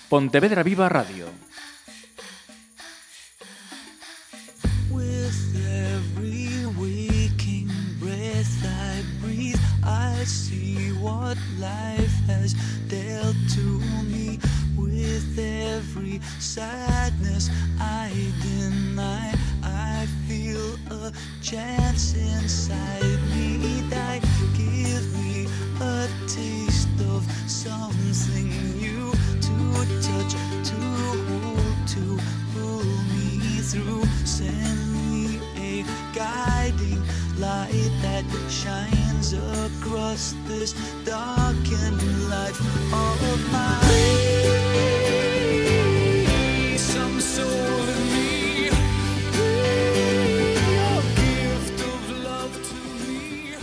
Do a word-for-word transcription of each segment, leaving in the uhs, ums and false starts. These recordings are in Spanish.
Pontevedra Viva Radio. With every waking breath I breathe, I see what life has dealt to me. With every sadness I deny, I feel a chance inside me that give me a taste of something new, to touch, to hold, to pull me through. Send me a guiding light that shines across this darkened life of mine. Some soul in me, a gift of love to me.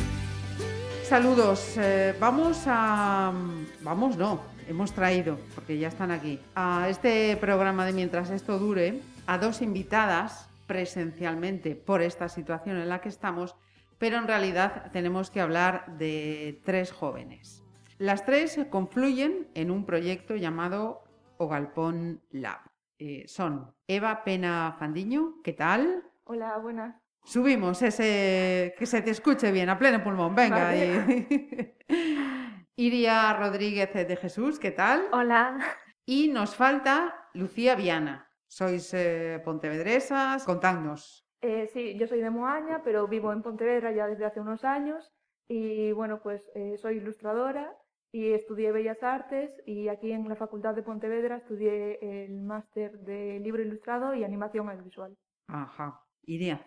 Saludos, eh, vamos a... Vamos, no, hemos traído, porque ya están aquí, a este programa de Mientras esto dure, a dos invitadas presencialmente por esta situación en la que estamos, pero en realidad tenemos que hablar de tres jóvenes. Las tres confluyen en un proyecto llamado O Galpón Lab. Eh, son Eva Pena Fandiño, ¿qué tal? Hola, buenas. Subimos ese, que se te escuche bien, a pleno pulmón, venga. Vale. Y... Iria Rodríguez de Jesús, ¿qué tal? Hola. Y nos falta Lucía Viana. Sois eh, pontevedresas, contadnos. Eh, sí, yo soy de Moaña, pero vivo en Pontevedra ya desde hace unos años y bueno, pues eh, soy ilustradora y estudié Bellas Artes y aquí en la Facultad de Pontevedra estudié el máster de libro ilustrado y animación audiovisual. Ajá. Iria.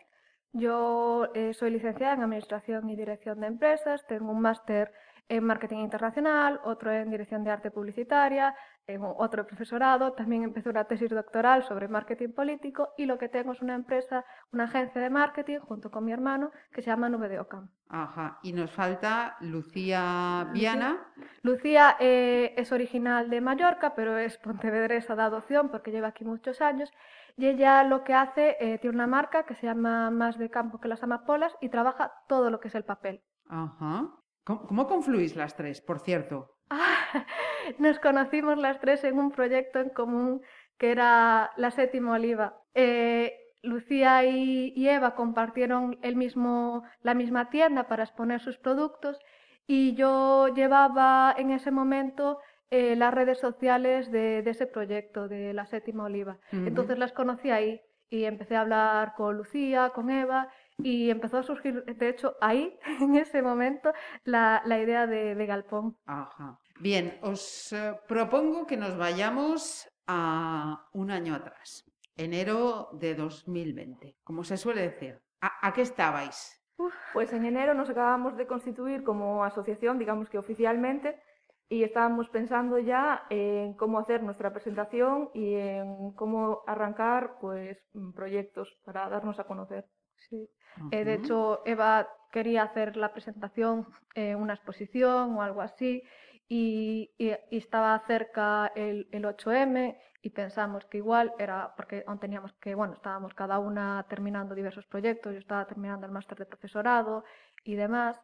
Yo eh, soy licenciada en Administración y Dirección de Empresas, tengo un máster en Marketing Internacional, otro en Dirección de Arte Publicitaria, en otro de profesorado, también empecé una tesis doctoral sobre marketing político y lo que tengo es una empresa, una agencia de marketing junto con mi hermano que se llama Nube de Ocam. Ajá. Y nos falta Lucía Viana. Lucía eh, es original de Mallorca, pero es pontevedresa de adopción porque lleva aquí muchos años. Y ella lo que hace, eh, tiene una marca que se llama Más de Campo que las Amapolas y trabaja todo lo que es el papel. Ajá. ¿Cómo, cómo confluís las tres, por cierto? Ah, nos conocimos las tres en un proyecto en común que era la Séptima Oliva. Eh, Lucía y, y Eva compartieron el mismo, la misma tienda para exponer sus productos y yo llevaba en ese momento eh, las redes sociales de, de ese proyecto, de la Séptima Oliva. Uh-huh. Entonces las conocí ahí y empecé a hablar con Lucía, con Eva y empezó a surgir, de hecho, ahí, en ese momento, la, la idea de, de Galpón. Ajá. Bien, os eh, propongo que nos vayamos a un año atrás, enero de dos mil veinte, como se suele decir. ¿A, a qué estabais? Uf, pues en enero nos acabamos de constituir como asociación, digamos que oficialmente, y estábamos pensando ya en cómo hacer nuestra presentación y en cómo arrancar pues proyectos para darnos a conocer. Sí. Uh-huh. Eh, de hecho, Eva quería hacer la presentación en una exposición o algo así y, y, y estaba cerca el, el ocho eme y pensamos que igual era, porque aún teníamos que, bueno, estábamos cada una terminando diversos proyectos, yo estaba terminando el máster de profesorado y demás.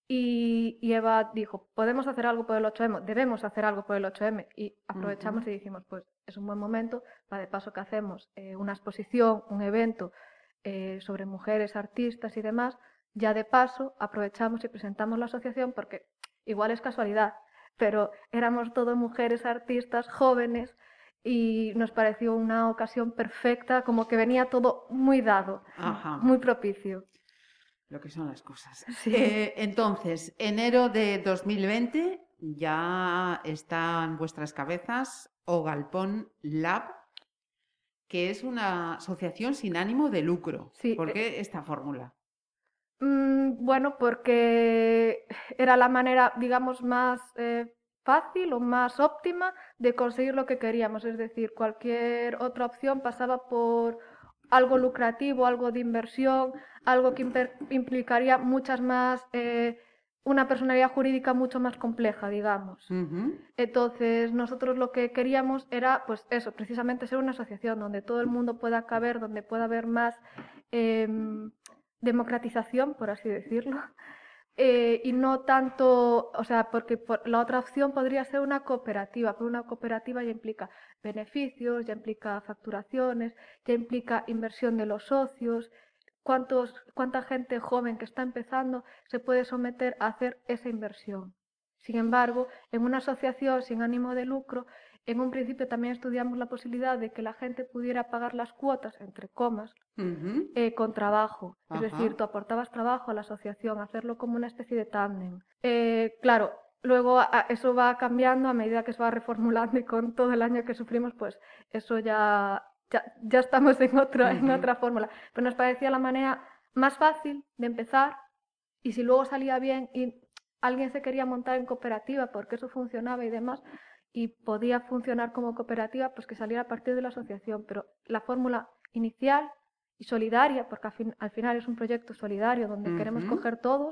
Y, y Eva dijo, podemos hacer algo por el ocho eme, debemos hacer algo por el ocho eme y aprovechamos uh-huh. y dijimos, pues es un buen momento, para de paso que hacemos eh, una exposición, un evento eh, sobre mujeres, artistas y demás, ya de paso aprovechamos y presentamos la asociación porque igual es casualidad, pero éramos todas mujeres artistas jóvenes y nos pareció una ocasión perfecta, como que venía todo muy dado, uh-huh. muy propicio. Lo que son las cosas. Sí. Eh, entonces, enero de dos mil veinte, ya está en vuestras cabezas O Galpón Lab, que es una asociación sin ánimo de lucro. Sí. ¿Por qué esta fórmula? Mm, bueno, porque era la manera, digamos, más eh, fácil o más óptima de conseguir lo que queríamos. Es decir, cualquier otra opción pasaba por algo lucrativo, algo de inversión, algo que implicaría muchas más, eh, una personalidad jurídica mucho más compleja, digamos. Uh-huh. Entonces, nosotros lo que queríamos era, pues eso, precisamente ser una asociación donde todo el mundo pueda caber, donde pueda haber más eh, democratización, por así decirlo, eh, y no tanto, o sea, porque por- la otra opción podría ser una cooperativa, pero una cooperativa ya implica beneficios, ya implica facturaciones, ya implica inversión de los socios, cuántos, cuánta gente joven que está empezando se puede someter a hacer esa inversión. Sin embargo, en una asociación sin ánimo de lucro, en un principio también estudiamos la posibilidad de que la gente pudiera pagar las cuotas, entre comas, Ujú. eh, con trabajo. Es Ajá. decir, tú aportabas trabajo a la asociación, hacerlo como una especie de tándem. Eh, claro, luego a- eso va cambiando a medida que se va reformulando y con todo el año que sufrimos, pues eso ya, ya, ya estamos en, otro, en Ujú. otra fórmula. Pero nos parecía la manera más fácil de empezar y si luego salía bien y alguien se quería montar en cooperativa porque eso funcionaba y demás, y podía funcionar como cooperativa, pues que saliera a partir de la asociación. Pero la fórmula inicial y solidaria, porque al, fin- al final es un proyecto solidario donde queremos Ujú. coger todos,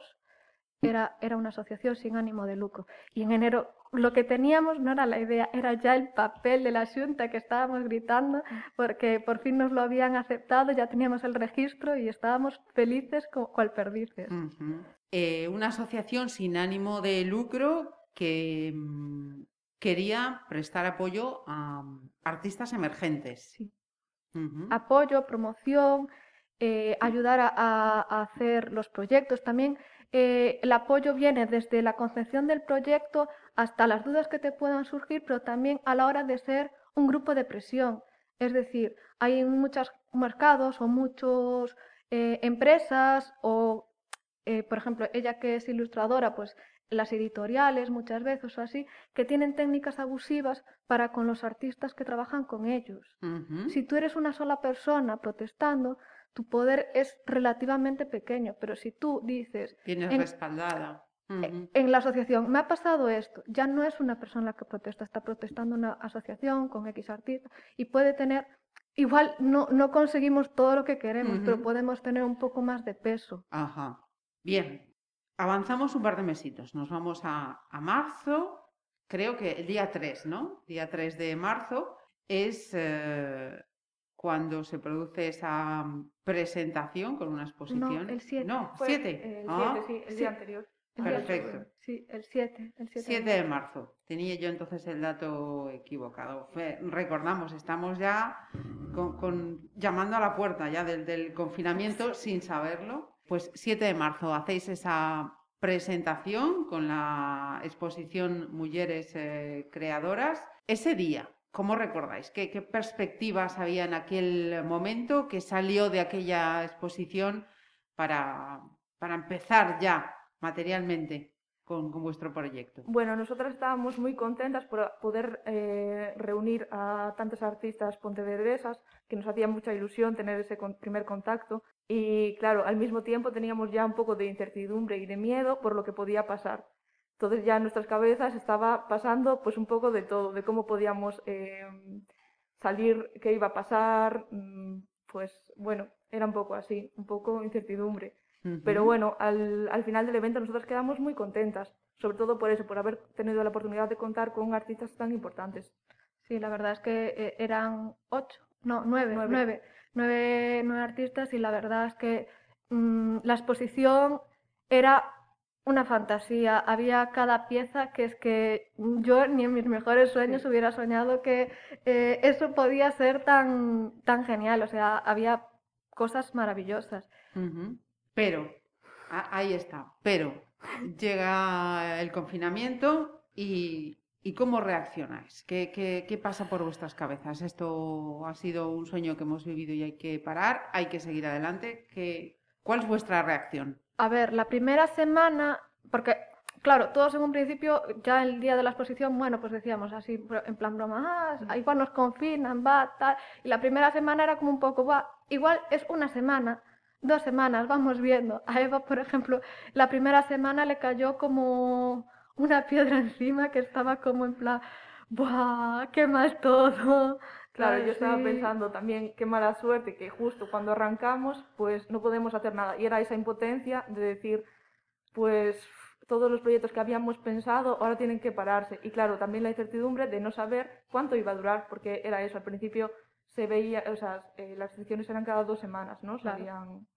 era, era una asociación sin ánimo de lucro. Y en enero lo que teníamos no era la idea, era ya el papel de la Xunta que estábamos gritando porque por fin nos lo habían aceptado, ya teníamos el registro y estábamos felices como cual perdices. Ujú. Eh, una asociación sin ánimo de lucro que mm, quería prestar apoyo a mm, artistas emergentes. Sí. Ujú. Apoyo, promoción, eh, ayudar a, a- a hacer los proyectos. También eh, el apoyo viene desde la concepción del proyecto hasta las dudas que te puedan surgir, pero también a la hora de ser un grupo de presión. Es decir, hay muchos mercados o muchas empresas o, eh, por ejemplo, ella que es ilustradora, pues las editoriales muchas veces o así, que tienen técnicas abusivas para con los artistas que trabajan con ellos. Ujú. Si tú eres una sola persona protestando, tu poder es relativamente pequeño, pero si tú dices Tienes en, respaldada. Ujú. en la asociación, me ha pasado esto, ya no es una persona la que protesta, está protestando una asociación con X artistas y puede tener, igual no, no conseguimos todo lo que queremos, pero Ujú. podemos tener un poco más de peso. Ajá. Bien. Avanzamos un par de mesitos. Nos vamos a, a marzo. Creo que el día tres, ¿no? Día tres de marzo es eh, cuando se produce esa mm, presentación con una No, exposición. el siete. No, Fue siete. el Ah, siete, sí, el sí. día anterior. El Ah, día- perfecto. Sí, el siete. El siete de siete de marzo. Tenía yo entonces el dato equivocado. Fe- recordamos, estamos ya con, con- llamando a la puerta ya del, del confinamiento sin saberlo. Pues siete de marzo hacéis esa presentación con la exposición Mujeres eh, Creadoras. Ese día, ¿cómo recordáis? ¿Qué, qué perspectivas había en aquel momento que salió de aquella exposición para, para empezar ya materialmente con, con vuestro proyecto? Bueno, nosotras estábamos muy contentas por poder eh, reunir a tantas artistas pontevedresas, que nos hacía mucha ilusión tener ese con- primer contacto. Y claro, al mismo tiempo teníamos ya un poco de incertidumbre y de miedo por lo que podía pasar. Entonces ya en nuestras cabezas estaba pasando pues un poco de todo, de cómo podíamos eh, salir, qué iba a pasar, mm, pues bueno, era un poco así, un poco incertidumbre. Pero Ujú. bueno, al, al final del evento nosotros quedamos muy contentas, sobre todo por eso, por haber tenido la oportunidad de contar con artistas tan importantes. Sí, la verdad es que eh, eran ocho, no, nueve, Nueve. nueve, nueve, nueve artistas y la verdad es que mm, la exposición era una fantasía. Había cada pieza que es que yo ni en mis mejores sueños Sí. hubiera soñado que eh, eso podía ser tan, tan genial. O sea, había cosas maravillosas. Ujú. Pero, a- ahí está, pero llega el confinamiento y, y ¿cómo reaccionáis? ¿Qué, qué, qué pasa por vuestras cabezas? Esto ha sido un sueño que hemos vivido y hay que parar, hay que seguir adelante. ¿Qué, cuál es vuestra reacción? A ver, la primera semana, porque claro, todos en un principio, ya el día de la exposición, bueno, pues decíamos así, bro- en plan broma, ah, igual nos confinan, va, tal. Y la primera semana era como un poco, va, igual es una semana, dos semanas, vamos viendo. A Eva, por ejemplo, la primera semana le cayó como una piedra encima que estaba como en plan, ¡buah! ¡Qué mal todo! Claro, ¿Sabes? yo estaba Sí. pensando también qué mala suerte que justo cuando arrancamos pues no podemos hacer nada. Y era esa impotencia de decir, pues todos los proyectos que habíamos pensado ahora tienen que pararse. Y claro, también la incertidumbre de no saber cuánto iba a durar, porque era eso, al principio se veía, o sea, eh, las sesiones eran cada dos semanas, ¿no? Claro. Salían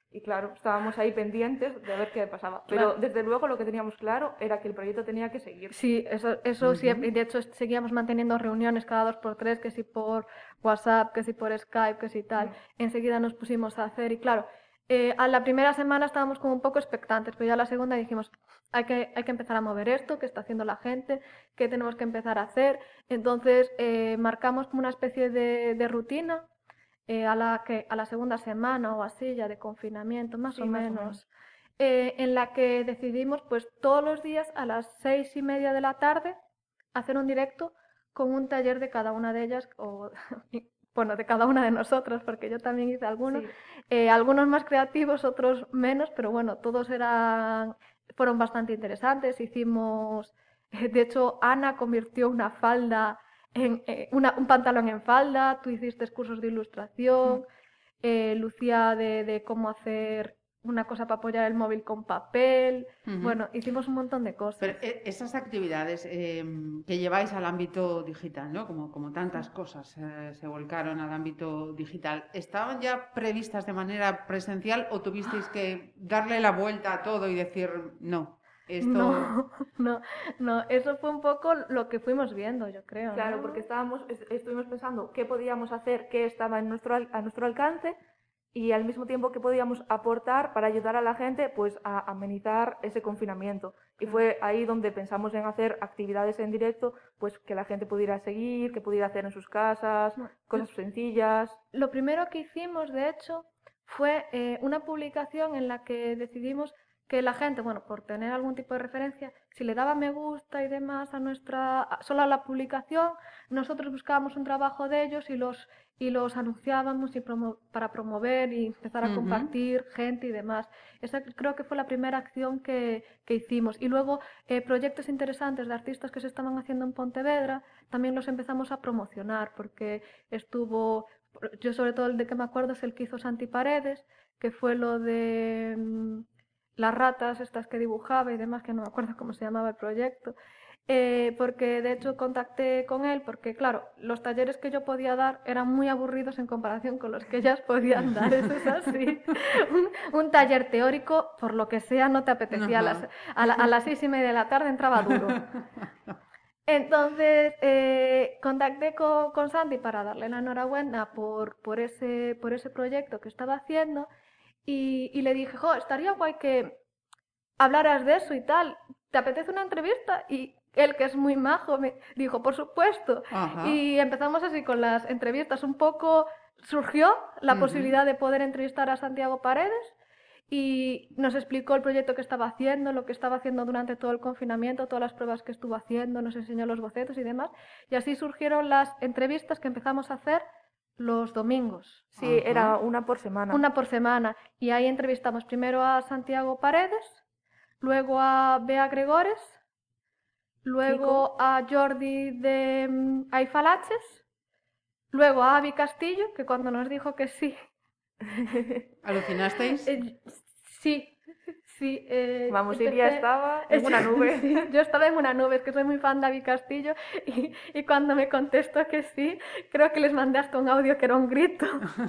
Y claro, estábamos ahí pendientes de ver qué pasaba. Pero Claro. desde luego lo que teníamos claro era que el proyecto tenía que seguir. Sí, eso, eso siempre, y de hecho est- seguíamos manteniendo reuniones cada dos por tres, que si por WhatsApp, que si por Skype, que si tal. Mm. Enseguida nos pusimos a hacer y claro, eh, a la primera semana estábamos como un poco expectantes, pero ya a la segunda dijimos, hay que, hay que empezar a mover esto, qué está haciendo la gente, qué tenemos que empezar a hacer. Entonces eh, marcamos como una especie de, de rutina eh, a la que, a la segunda semana o así, ya de confinamiento, más Sí, o más o menos. menos. eh, en la que decidimos pues todos los días a las seis y media de la tarde hacer un directo con un taller de cada una de ellas, o bueno, de cada una de nosotras, porque yo también hice algunos, Sí. eh, algunos más creativos, otros menos, pero bueno, todos eran, fueron bastante interesantes. Hicimos, de hecho, Ana convirtió una falda en eh, una- un pantalón en falda, tú hiciste cursos de ilustración, Mm. eh, Lucía de, de cómo hacer una cosa para apoyar el móvil con papel. Ujú. Bueno, hicimos un montón de cosas. Pero eh, esas actividades eh, que lleváis al ámbito digital, ¿no? Como, como tantas cosas eh, se volcaron al ámbito digital, ¿estaban ya previstas de manera presencial o tuvisteis que darle la vuelta a todo y decir, no, esto... No, no, no, eso fue un poco lo que fuimos viendo, yo creo, Claro, ¿no? porque estábamos, es- estuvimos pensando qué podíamos hacer, qué estaba en nuestro, al- a nuestro alcance y al mismo tiempo qué podíamos aportar para ayudar a la gente pues a amenizar ese confinamiento. Y fue ahí donde pensamos en hacer actividades en directo, pues que la gente pudiera seguir, que pudiera hacer en sus casas, Bueno, cosas sencillas. Lo primero que hicimos, de hecho, fue eh, una publicación en la que decidimos que la gente, bueno, por tener algún tipo de referencia, si le daba me gusta y demás a nuestra, a- solo a la publicación, nosotros buscábamos un trabajo de ellos y los, y los anunciábamos y promo- para promover y empezar a Ujú. compartir gente y demás. Esa creo que fue la primera acción que, que hicimos. Y luego eh, proyectos interesantes de artistas que se estaban haciendo en Pontevedra, también los empezamos a promocionar porque estuvo, yo sobre todo el de que me acuerdo es el que hizo Santi Paredes, que fue lo de mm, las ratas estas que dibujaba y demás, que no me acuerdo cómo se llamaba el proyecto. Eh, porque de hecho contacté con él porque claro, los talleres que yo podía dar eran muy aburridos en comparación con los que ellas podían dar, eso es así. Un, un taller teórico, por lo que sea, no te apetecía. A las, Ajá. a, la- a las seis y media de la tarde entraba duro. Entonces eh, contacté con, con Sandy para darle la enhorabuena por, por, ese, por ese proyecto que estaba haciendo y, y le dije, jo, estaría guay que hablaras de eso y tal. ¿Te apetece una entrevista? Y él, que es muy majo, me dijo, por supuesto. Ajá. Y empezamos así con las entrevistas. Un poco surgió la Ujú. posibilidad de poder entrevistar a Santiago Paredes y nos explicó el proyecto que estaba haciendo, lo que estaba haciendo durante todo el confinamiento, todas las pruebas que estuvo haciendo, nos enseñó los bocetos y demás. Y así surgieron las entrevistas que empezamos a hacer los domingos. Sí, Ajá. era una por semana. Una por semana. Y ahí entrevistamos primero a Santiago Paredes, luego a Bea Gregores, luego a Jordi de mm, Aifalaches, luego a Avi Castillo, que cuando nos dijo que sí, ¿Alucinasteis? eh, sí, sí. eh, Vamos, Iria empecé- estaba en una nube. Sí, yo estaba en una nube, es que soy muy fan de Avi Castillo y, y cuando me contestó que sí, creo que les mandé hasta un audio que era un grito.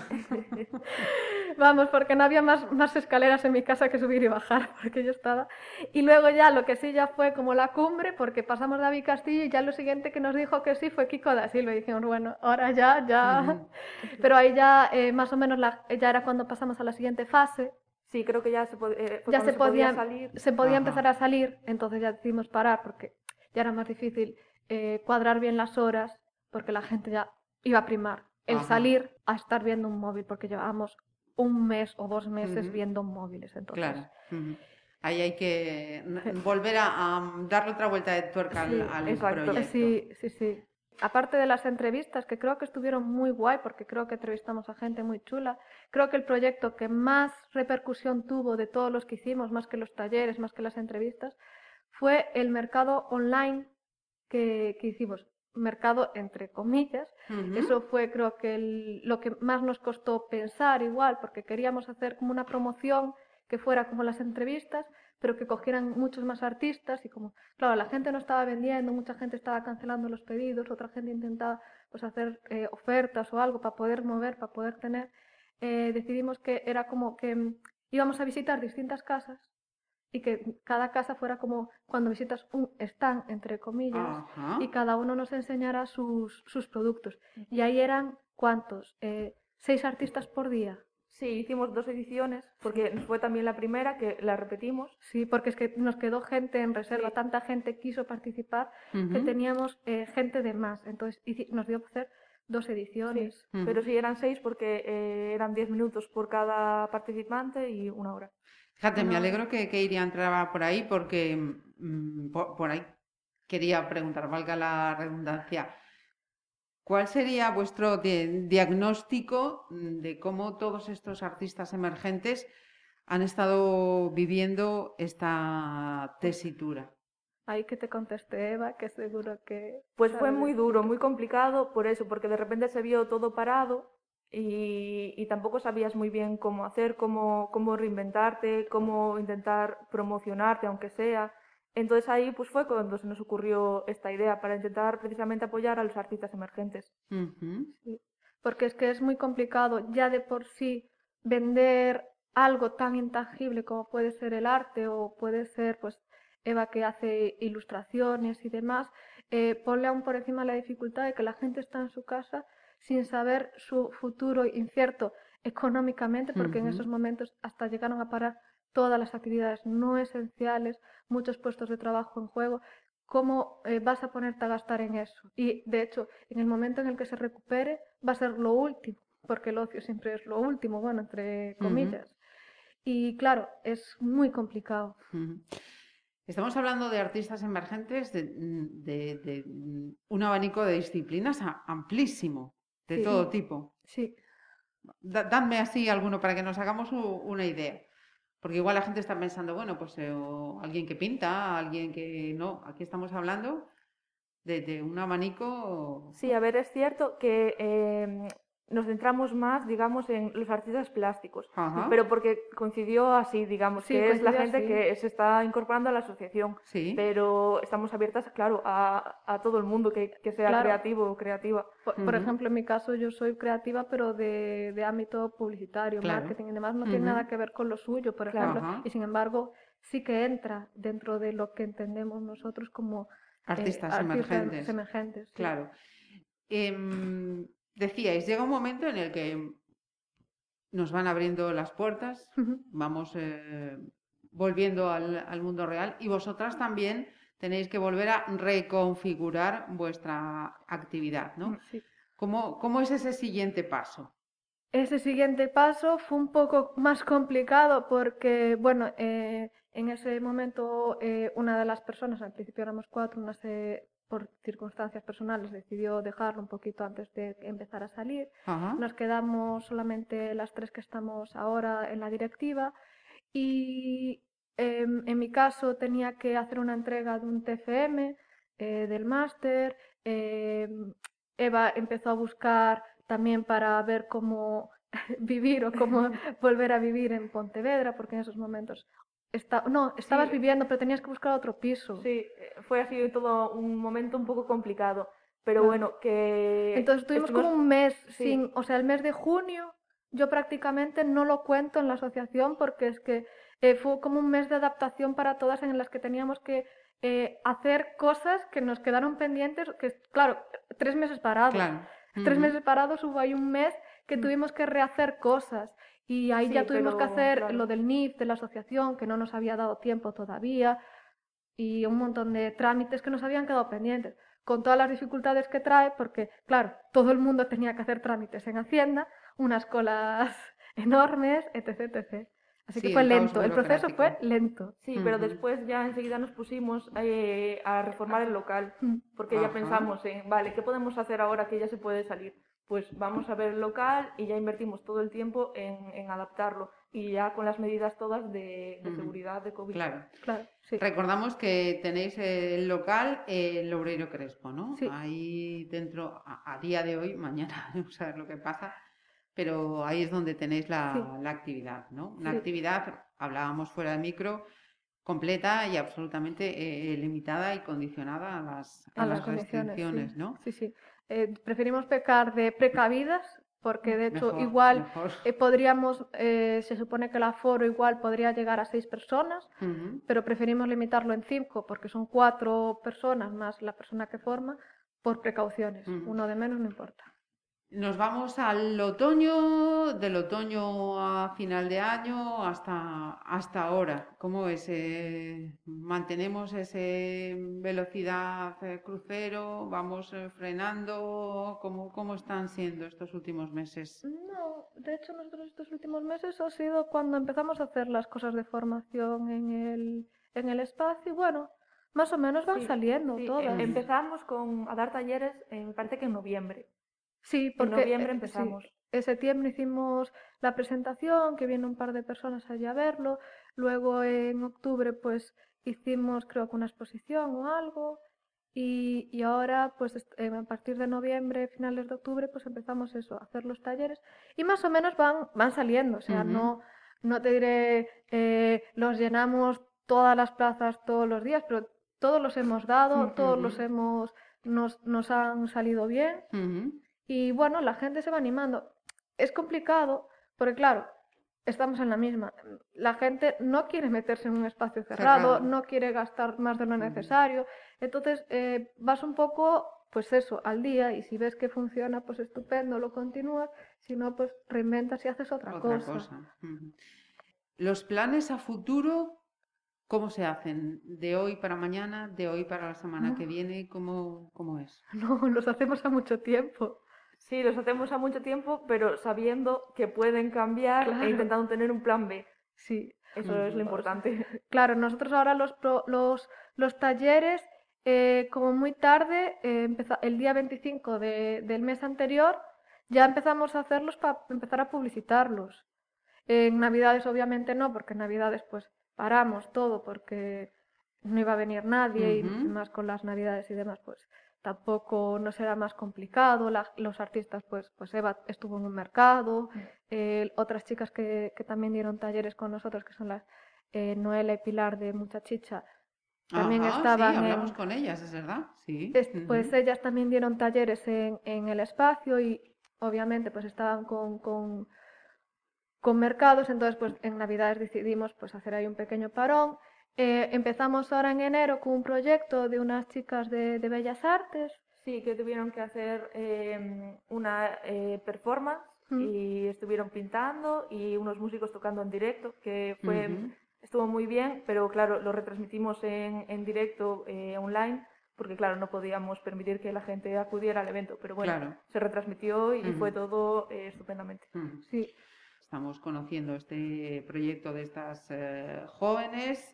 Vamos, porque no había más, más escaleras en mi casa que subir y bajar, porque yo estaba. Y luego ya lo que sí ya fue como la cumbre, porque pasamos de David Castillo y ya lo siguiente que nos dijo que sí fue Kiko da Silva. Y dijimos, bueno, ahora ya, ya. Ujú. Pero ahí ya eh, más o menos la, ya era cuando pasamos a la siguiente fase. Sí, creo que ya se, pod- eh, fue Ya cuando se podía, podía salir. se podía Ajá. empezar a salir, entonces ya decidimos parar porque ya era más difícil eh, cuadrar bien las horas, porque la gente ya iba a primar el Ajá. salir a estar viendo un móvil, porque llevábamos un mes o dos meses Ujú. viendo móviles. Entonces, Claro. Ujú. Ahí hay que n- volver a, a darle otra vuelta de tuerca al, Sí, al exacto. proyecto. sí, sí, sí. Aparte de las entrevistas, que creo que estuvieron muy guay, porque creo que entrevistamos a gente muy chula, creo que el proyecto que más repercusión tuvo de todos los que hicimos, más que los talleres, más que las entrevistas, fue el mercado online que, que hicimos. Mercado entre comillas. Ujú. Eso fue creo que el- lo que más nos costó pensar igual, porque queríamos hacer como una promoción que fuera como las entrevistas, pero que cogieran muchos más artistas y como, claro, la gente no estaba vendiendo, mucha gente estaba cancelando los pedidos, otra gente intentaba pues hacer eh, ofertas o algo para poder mover, para poder tener. Eh, decidimos que era como que mm, íbamos a visitar distintas casas y que cada casa fuera como cuando visitas un stand, entre comillas, Ajá. y cada uno nos enseñara sus, sus productos. Y ahí eran, ¿cuántos? Eh, ¿seis artistas por día? Sí, hicimos dos ediciones, porque fue también la primera que la repetimos. Sí, porque es que nos quedó gente en reserva, Sí. tanta gente quiso participar que Ujú. teníamos eh, gente de más. Entonces hici- nos dio por hacer dos ediciones. Ujú. Pero sí, eran seis porque eh, eran diez minutos por cada participante y una hora. Fíjate, me Una hora. alegro que, que Iria entraba por ahí porque mm, por, por ahí quería preguntar, valga la redundancia, ¿cuál sería vuestro di- diagnóstico mm, de cómo todos estos artistas emergentes han estado viviendo esta tesitura? Ahí que te conteste Eva, que seguro que Pues sabe fue muy decir. duro, muy complicado por eso, porque de repente se vio todo parado y, y tampoco sabías muy bien cómo hacer, cómo, cómo reinventarte, cómo intentar promocionarte, aunque sea. Entonces ahí pues fue cuando se nos ocurrió esta idea para intentar precisamente apoyar a los artistas emergentes. Ujú. Sí, porque es que es muy complicado ya de por sí vender algo tan intangible como puede ser el arte o puede ser pues Eva que hace ilustraciones y demás, eh, ponle aún por encima la dificultad de que la gente está en su casa sin saber su futuro incierto económicamente, porque en esos Ujú. momentos hasta llegaron a parar todas las actividades no esenciales, muchos puestos de trabajo en juego. ¿Cómo eh, vas a ponerte a gastar en eso? Y de hecho, en el momento en el que se recupere, va a ser lo último, porque el ocio siempre es lo último, bueno, entre Ujú. comillas. Y claro, es muy complicado. Ujú. Estamos hablando de artistas emergentes de, mm, de- de, mm, un abanico de disciplinas a- amplísimo, de Sí, todo tipo. sí, Da- dadme así alguno para que nos hagamos u- una idea. Porque igual la gente está pensando, bueno, pues eh, o alguien que pinta, alguien que no. Aquí estamos hablando de, de un abanico. Sí, a ver, es cierto que em, nos centramos más, digamos, en los artistas plásticos, Ajá. pero porque coincidió así, digamos, Sí, que es la coincidió gente así. que se está incorporando a la asociación, Sí. pero estamos abiertas, claro, a, a todo el mundo que, que sea Claro. creativo o creativa. Por, por Ujú. ejemplo, en mi caso yo soy creativa, pero de, de ámbito publicitario, Claro. marketing y demás, no tiene Ujú. nada que ver con lo suyo, por Claro. ejemplo, Ajá. y sin embargo sí que entra dentro de lo que entendemos nosotros como eh, Artistas artistas emergentes. emergentes. Sí. Claro. Em, decíais, llega un momento en el que nos van abriendo las puertas, Ujú. vamos eh, volviendo al, al mundo real y vosotras también tenéis que volver a reconfigurar vuestra actividad, ¿no? Sí. ¿Cómo, cómo es ese siguiente paso? Ese siguiente paso fue un poco más complicado porque, bueno, eh, en ese momento eh, una de las personas, al principio éramos cuatro, una se, por circunstancias personales decidió dejarlo un poquito antes de empezar a salir. Ajá. Nos quedamos solamente las tres que estamos ahora en la directiva y em, en mi caso tenía que hacer una entrega de un T F M, eh, del máster. em, Eva empezó a buscar también para ver cómo vivir o cómo volver a vivir en Pontevedra, porque en esos momentos esta- no, estabas Sí. viviendo, pero tenías que buscar otro piso. Sí, eh, fue así todo un momento un poco complicado, pero Claro. bueno, que Entonces tuvimos como estuvimos- un mes sí. sin, o sea, el mes de junio yo prácticamente no lo cuento en la asociación porque es que eh, fue como un mes de adaptación para todas en las que teníamos que eh, hacer cosas que nos quedaron pendientes, que claro, tres meses parados. Claro. Tres Ujú. meses parados, hubo ahí un mes que Mm. tuvimos que rehacer cosas y ahí Sí, ya tuvimos que pero, hacer claro. lo del N I F, de la asociación, que no nos había dado tiempo todavía y un montón de trámites que nos habían quedado pendientes, con todas las dificultades que trae, porque claro, todo el mundo tenía que hacer trámites en Hacienda, unas colas enormes, etc, etcétera. Así Sí, que fue el caos lento, el proceso fue burocrático. lento. Sí, pero Ujú. después ya enseguida nos pusimos eh, a reformar el local, Mm. porque ya Ajá. pensamos en, vale, ¿qué podemos hacer ahora que ya se puede salir? Pues vamos a ver el local y ya invertimos todo el tiempo en, en adaptarlo y ya con las medidas todas de, de Ujú. seguridad de COVID. Claro. Claro, sí. Recordamos que tenéis el local el Obreiro Crespo, ¿no? Sí. Ahí dentro, a, a día de hoy, mañana no sabes lo que pasa, pero ahí es donde tenéis la, Sí. la actividad, ¿no? Una Sí. actividad, hablábamos fuera del micro, completa y absolutamente eh, limitada y condicionada a las, a A las las condiciones, sí. restricciones, ¿no? Sí, sí. Eh, preferimos pecar de precavidas porque de hecho Mejor, igual mejor. eh, podríamos, eh, se supone que el aforo igual podría llegar a seis personas, Ujú. pero preferimos limitarlo en cinco porque son cuatro personas más la persona que forma por precauciones. Ujú. Uno de menos no importa. Nos vamos al otoño, del otoño a final de año hasta, hasta ahora. ¿Cómo es? Eh, ¿mantenemos ese velocidad eh, crucero? ¿Vamos eh, frenando? ¿Cómo, cómo están siendo estos últimos meses? No, de hecho nosotros estos últimos meses ha sido cuando empezamos a hacer las cosas de formación en el, en el espacio y bueno, más o menos van Sí, saliendo sí, todas. em- empezamos con, a dar talleres, eh, me parece que en noviembre. Sí, En porque noviembre eh, sí, empezamos. en septiembre hicimos la presentación, que viene un par de personas allí a verlo. Luego en octubre pues hicimos creo que una exposición o algo. Y, y ahora pues est- eh, a partir de noviembre, finales de octubre pues empezamos eso, a hacer los talleres. Y más o menos van, van saliendo, o sea, Ujú. no, no te diré eh, los llenamos todas las plazas todos los días, pero todos los hemos dado, todos los Ujú. hemos, nos, nos han salido bien. Ujú. Y bueno, la gente se va animando. Es complicado porque, claro, estamos en la misma. La gente no quiere meterse en un espacio cerrado, Cerrado. no quiere gastar más de lo Ujú. necesario. Entonces, eh, vas un poco, pues eso, al día y si ves que funciona, pues estupendo, lo continúas. Si no, pues reinventas y haces otra, Otra cosa. cosa. Ujú. Los planes a futuro, ¿cómo se hacen? ¿De hoy para mañana? ¿De hoy para la semana que viene? ¿Cómo, cómo es? No, los hacemos a mucho tiempo. Sí, los hacemos a mucho tiempo, pero sabiendo que pueden cambiar Claro. e intentando tener un plan B. Sí. Eso es lo Ujú. importante. Claro, nosotros ahora los, pro- los, los talleres, eh, como muy tarde, eh, empeza- el día veinticinco de- del mes anterior, ya empezamos a hacerlos para empezar a publicitarlos. En Navidades obviamente no, porque en Navidades pues paramos todo porque no iba a venir nadie y Ujú. más con las Navidades y demás pues tampoco nos era más complicado. La- los artistas pues, pues Eva estuvo en un mercado, eh, otras chicas que, que también dieron talleres con nosotros que son las eh, Noela y Pilar de Muchachicha también Ajá, sí, estaban hablamos en, con ellas, es verdad. Sí. es- pues Ujú. ellas también dieron talleres en, en el espacio y obviamente pues estaban con, con, con mercados, entonces pues en Navidades decidimos pues hacer ahí un pequeño parón. Eh, empezamos ahora en enero con un proyecto de unas chicas de, de Bellas Artes. Sí, que tuvieron que hacer eh, una eh, performance Mm. y estuvieron pintando y unos músicos tocando en directo, que fue, Ujú. estuvo muy bien, pero claro, lo retransmitimos en, en directo eh, online, porque claro, no podíamos permitir que la gente acudiera al evento, pero bueno, Claro. se retransmitió y Ujú. fue todo eh, estupendamente. Ujú. Sí, Estamos conociendo este proyecto de estas eh, jóvenes.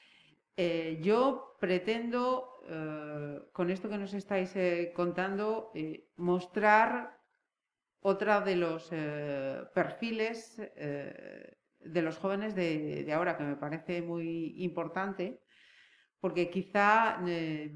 Eh, yo pretendo, eh, con esto que nos estáis eh, contando, eh, mostrar otra de los eh, perfiles eh, de los jóvenes de, de ahora, que me parece muy importante, porque quizá eh,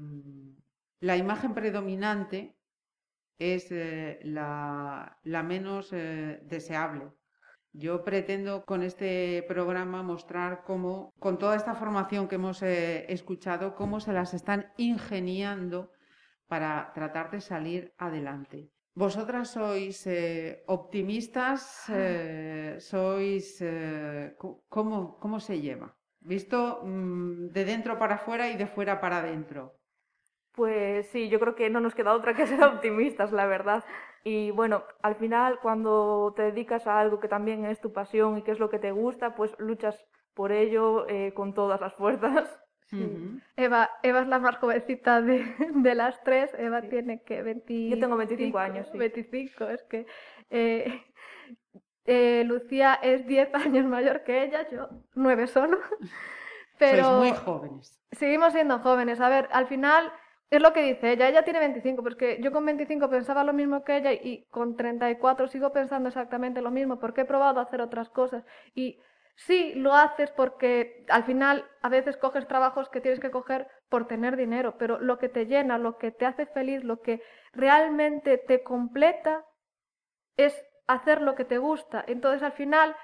la imagen predominante es eh, la, la menos eh, deseable. Yo pretendo con este programa mostrar cómo, con toda esta formación que hemos eh, escuchado, cómo se las están ingeniando para tratar de salir adelante. ¿Vosotras sois eh, optimistas? Eh, ¿Sois... eh, cu- ¿cómo, cómo se lleva? Visto mm, de dentro para afuera y de fuera para adentro. Pues sí, yo creo que no nos queda otra que ser optimistas, la verdad. Y bueno, al final cuando te dedicas a algo que también es tu pasión y que es lo que te gusta, pues luchas por ello eh, con todas las fuerzas. sí. Ujú. Eva, Eva es la más jovencita de, de las tres. Eva Sí. tiene que veinticinco, Yo tengo veinticinco años, sí. veinticinco, es que eh, eh, Lucía es diez años mayor que ella, yo nueve solo. Pero Sois muy jóvenes. seguimos siendo jóvenes. A ver, al final es lo que dice ella. Ella tiene veinticinco, porque yo con veinticinco pensaba lo mismo que ella y con treinta y cuatro sigo pensando exactamente lo mismo, porque he probado a hacer otras cosas. Y sí, lo haces porque al final a veces coges trabajos que tienes que coger por tener dinero, pero lo que te llena, lo que te hace feliz, lo que realmente te completa es hacer lo que te gusta. Entonces al final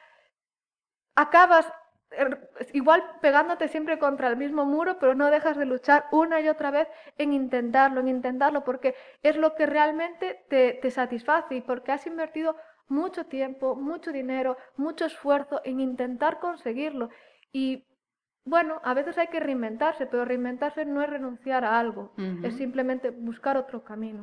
acabas er, igual pegándote siempre contra el mismo muro, pero no dejas de luchar una y otra vez en intentarlo, en intentarlo, porque es lo que realmente te, te satisface y porque has invertido mucho tiempo, mucho dinero, mucho esfuerzo en intentar conseguirlo. Y bueno, a veces hay que reinventarse, pero reinventarse no es renunciar a algo, Ujú. es simplemente buscar otro camino.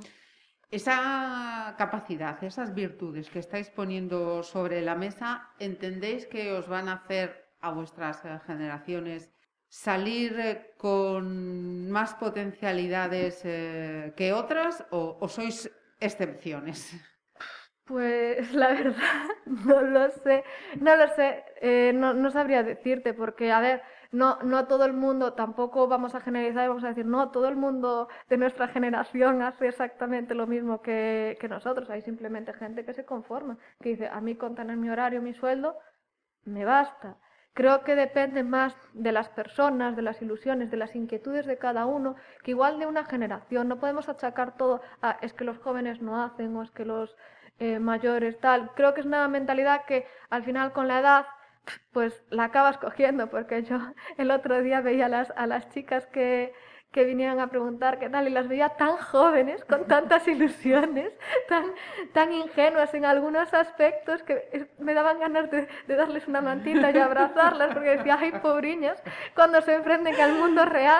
Esa capacidad, esas virtudes que estáis poniendo sobre la mesa, ¿entendéis que os van a hacer a vuestras eh, generaciones salir eh, con más potencialidades eh, que otras o, o sois excepciones? Pues la verdad, no lo sé, no lo sé, eh, no, no sabría decirte, porque, a ver, no, no todo el mundo, tampoco vamos a generalizar y vamos a decir, no, todo el mundo de nuestra generación hace exactamente lo mismo que, que nosotros, hay simplemente gente que se conforma, que dice, a mí con tener mi horario, mi sueldo, me basta. Creo que depende más de las personas, de las ilusiones, de las inquietudes de cada uno, que igual de una generación. No podemos achacar todo a es que los jóvenes no hacen o es que los eh, mayores tal. Creo que es una mentalidad que al final con la edad pues la acabas cogiendo, porque yo el otro día veía a las, a las chicas que, que vinieron a preguntar qué tal y las veía tan jóvenes, con tantas ilusiones, tan, tan ingenuas en algunos aspectos que es- me daban ganas de, de darles una mantita y abrazarlas, porque decía, ay, pobriñas, cuando se enfrenten al mundo real,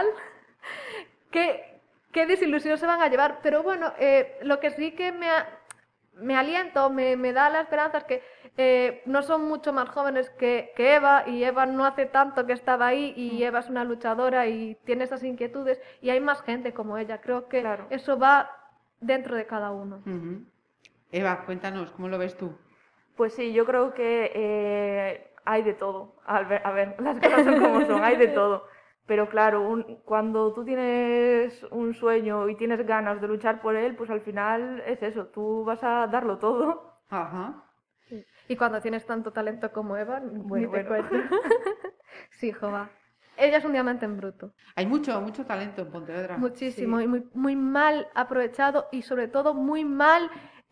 qué, qué desilusión se van a llevar. Pero bueno, eh, lo que sí que me, a- me aliento, me, me da la esperanza es que eh, no son mucho más jóvenes que, que Eva, y Eva no hace tanto que estaba ahí, y Eva es una luchadora y tiene esas inquietudes, y hay más gente como ella. Creo que Claro. eso va dentro de cada uno. Ujú. Eva, cuéntanos, ¿cómo lo ves tú? Pues sí, yo creo que eh, hay de todo. A ver, a ver, las cosas son como son, hay de todo. Pero claro, un- cuando tú tienes un sueño y tienes ganas de luchar por él, pues al final es eso, tú vas a darlo todo. Ajá. Y cuando tienes tanto talento como Eva, ni Bueno, te bueno. cuento. Sí, jova. Ella es un diamante en bruto. Hay mucho, mucho talento en Pontevedra. Muchísimo, Sí. y muy, muy mal aprovechado, y sobre todo muy mal,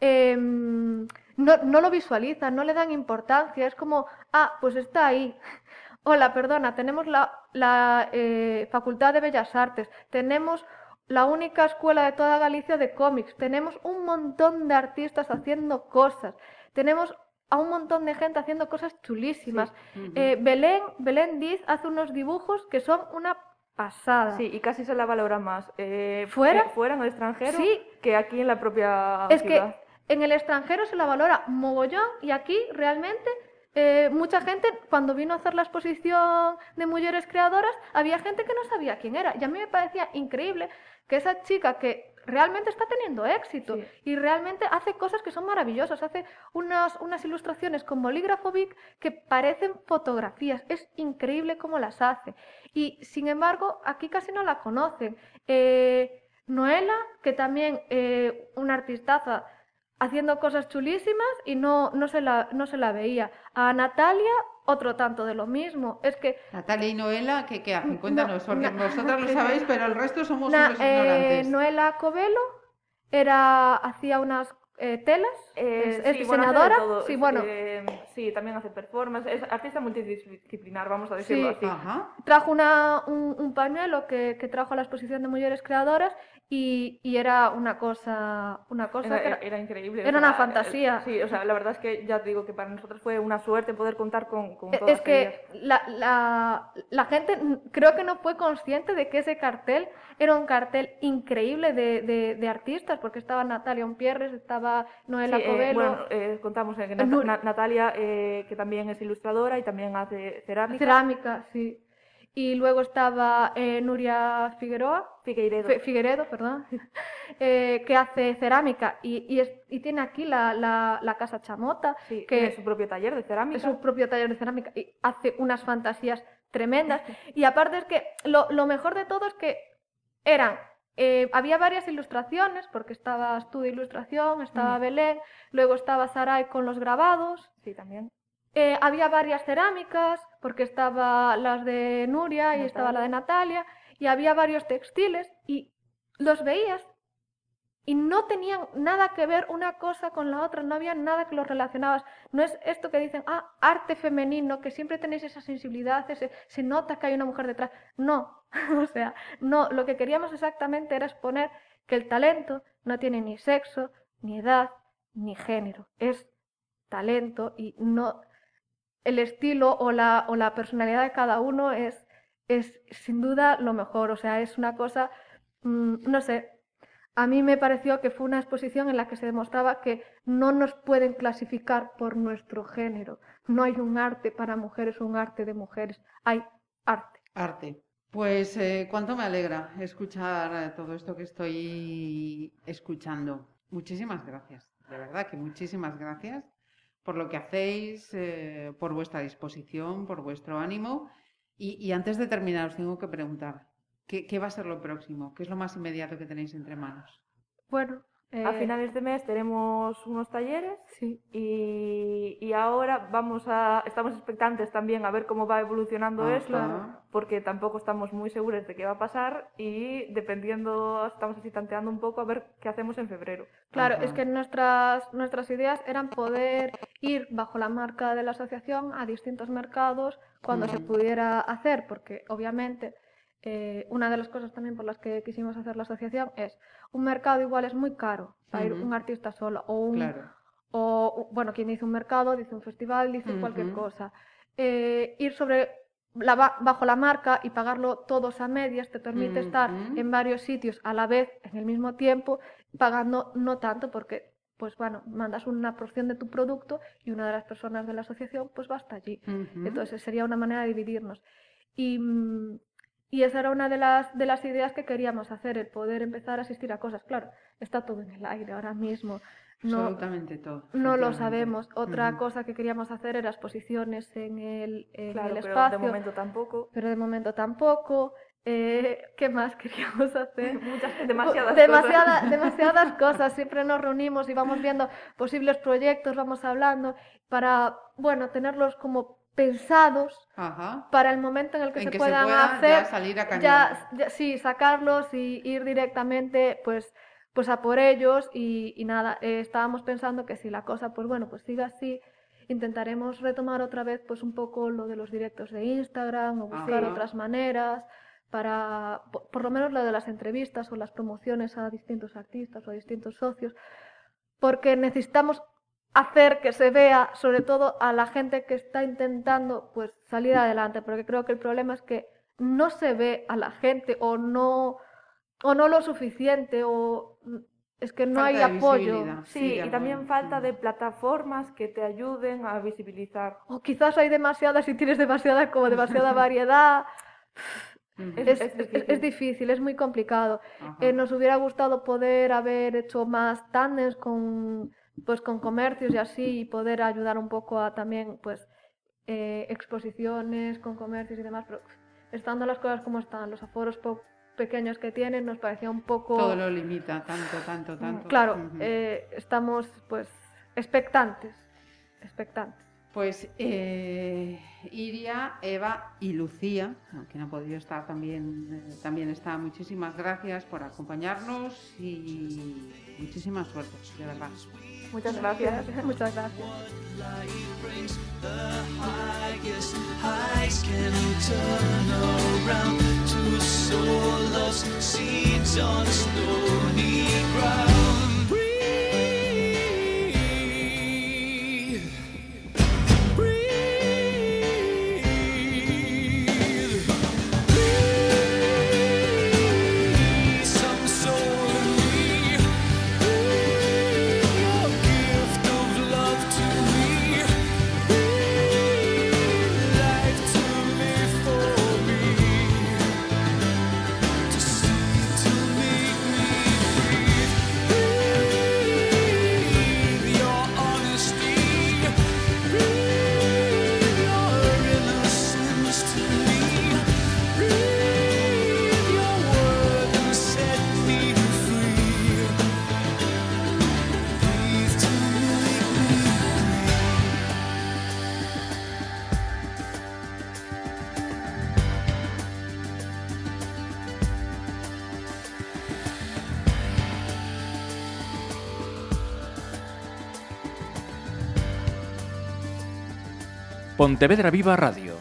em, no, no lo visualizan, no le dan importancia, es como, ah, pues está ahí. Hola, perdona, tenemos la, la eh, Facultad de Bellas Artes, tenemos la única escuela de toda Galicia de cómics, tenemos un montón de artistas haciendo cosas, tenemos a un montón de gente haciendo cosas chulísimas. Ujú. Eh, Belén, Belén Diz hace unos dibujos que son una pasada. Sí, y casi se la valora más eh, ¿Fuera? eh, fuera en el extranjero Sí. que aquí en la propia Es ciudad. que en el extranjero se la valora mogollón, y aquí realmente eh, mucha gente, cuando vino a hacer la exposición de mujeres creadoras, había gente que no sabía quién era. Y a mí me parecía increíble que esa chica que realmente está teniendo éxito Sí. y realmente hace cosas que son maravillosas, hace unas, unas ilustraciones con bolígrafo Bic que parecen fotografías. Es increíble cómo las hace. Y sin embargo, aquí casi no la conocen. Eh, Noela, que también eh, una artistaza haciendo cosas chulísimas, y no, no, se la, no se la veía. A Natalia, otro tanto de lo mismo. Es que Natalia y Noela, ¿qué, qué hacen? No, Cuéntanos, porque na- vosotras lo sabéis, pero el resto somos na- unos eh, ignorantes. Noela Covelo era, hacía unas eh, telas, Eh, es, es sí, bueno, hace de diseñadora. todo. Sí, Es- bueno, eh, sí, también hace performance, es artista multidisciplinar, vamos a decirlo Sí. así. Ajá. trajo una, un, un pañuelo que, que trajo a la exposición de mujeres creadoras, y, y era una cosa, una cosa Era, que era- era- era increíble. o era una sea, fantasía. eh, Sí, o sea, la verdad es que ya te digo que para nosotros fue una suerte poder contar con, con E- todas Es que ellas. la, la- la gente n- creo que no fue consciente de que ese cartel era un cartel increíble de, de- de artistas, porque estaba Natalia Umpierres, estaba Noela Sí, eh, Covelo. bueno, eh, contamos eh, que Nat- Nur- Na- Natalia, eh, que también es ilustradora y también hace cerámica. Cerámica, sí. Y luego estaba eh, Nuria Figueroa, Figueiredo. Fe- Figueredo, perdón, eh, que hace cerámica, y, y es- y tiene aquí la, la- la Casa Chamota, Sí, que tiene su propio taller de cerámica. es su propio taller de cerámica, y hace unas fantasías tremendas. Y aparte es que lo, lo mejor de todo es que eran, eh, había varias ilustraciones, porque estabas tú de ilustración, estaba Mm. Belén, luego estaba Saray con los grabados. Sí, también. Eh, había varias cerámicas, porque estaba las de Nuria y estaba la de Natalia, y había varios textiles, y los veías y no tenían nada que ver una cosa con la otra, no había nada que los relacionabas. No es esto que dicen, ah, arte femenino, que siempre tenéis esa sensibilidad, ese, se nota que hay una mujer detrás. No, o sea, no, lo que queríamos exactamente era exponer que el talento no tiene ni sexo, ni edad, ni género, es talento y no el estilo o la, o la personalidad de cada uno es, es sin duda lo mejor. O sea, es una cosa, mmm, no sé, a mí me pareció que fue una exposición en la que se demostraba que no nos pueden clasificar por nuestro género. No hay un arte para mujeres o un arte de mujeres, hay arte. Arte. Pues eh, cuánto me alegra escuchar eh, todo esto que estoy escuchando. Muchísimas gracias, de verdad que muchísimas gracias por lo que hacéis, eh, por vuestra disposición, por vuestro ánimo. Y, y antes de terminar os tengo que preguntar, ¿qué, qué va a ser lo próximo? ¿Qué es lo más inmediato que tenéis entre manos? Bueno, eh, A finales de mes tenemos unos talleres sí. y, y ahora vamos a, estamos expectantes también a ver cómo va evolucionando Ajá. esto, porque tampoco estamos muy seguros de qué va a pasar y dependiendo, estamos así tanteando un poco a ver qué hacemos en febrero. Claro, Ajá. es que nuestras, nuestras ideas eran poder ir bajo la marca de la asociación a distintos mercados cuando se Mm. pudiera hacer, porque obviamente eh, una de las cosas también por las que quisimos hacer la asociación es un mercado igual es muy caro para ir Ujú. un artista solo o un, Claro. o bueno, quien dice un mercado, dice un festival, dice cualquier Ujú. cosa. Eh, ir sobre la, ba- bajo la marca y pagarlo todos a medias te permite estar Ujú. en varios sitios a la vez, en el mismo tiempo, pagando no tanto porque, pues bueno, mandas una porción de tu producto y una de las personas de la asociación pues va hasta allí. Ujú. Entonces sería una manera de dividirnos. Y, mm, y esa era una de las, de las ideas que queríamos hacer, el poder empezar a asistir a cosas. Claro, está todo en el aire ahora mismo. No, Absolutamente todo. no lo efectivamente. sabemos. Otra Ujú. cosa que queríamos hacer era exposiciones en el, en Claro, el pero espacio, de momento tampoco. pero de momento tampoco. Eh, ¿qué más queríamos hacer? Muchas, demasiadas Demasiada- cosas. demasiadas cosas. Siempre nos reunimos y vamos viendo posibles proyectos, vamos hablando para, bueno, tenerlos como pensados Ajá. para el momento en el que En se que se puedan pueda hacer, ya salir a cañón. ya, ya- sí, sacarlos y ir directamente, pues, pues a por ellos y, y nada, eh, estábamos pensando que si la cosa, pues bueno, pues sigue así, intentaremos retomar otra vez, pues un poco lo de los directos de Instagram o buscar Ajá. otras maneras para, por, por lo menos lo de las entrevistas o las promociones a distintos artistas o a distintos socios, porque necesitamos hacer que se vea, sobre todo a la gente que está intentando pues salir adelante, porque creo que el problema es que no se ve a la gente o no o no lo suficiente o es que no Falta hay de apoyo. visibilidad. Sí, Sí, de y acuerdo. también falta Mm. de plataformas que te ayuden a visibilizar. O quizás hay demasiadas y tienes demasiada como demasiada variedad. Ujú. Es, Es es- difícil. es difícil, es muy complicado. Ajá. Eh, nos hubiera gustado poder haber hecho más tándems con, pues, con comercios y así, y poder ayudar un poco a también pues, eh, exposiciones con comercios y demás, pero estando las cosas como están, los aforos po- pequeños que tienen, nos parecía un poco... Todo lo limita, tanto, tanto, tanto. Claro, Ujú. eh, estamos pues expectantes, expectantes. Pues eh, Iria, Eva y Lucía, que no ha podido estar también, eh, también está. Muchísimas gracias por acompañarnos y muchísima suerte, de verdad. Muchas gracias. Muchas gracias. Life brings the highest heights can turn around to sow lost seeds on stony ground. Breathe, breathe, breathe some soul in me. Breathe your gift of love to me. Breathe life to me for me. To see, to make me breathe. Breathe your honesty. Breathe your innocence to me. Breathe your word and set me free. Breathe to make me Pontevedra Viva Radio.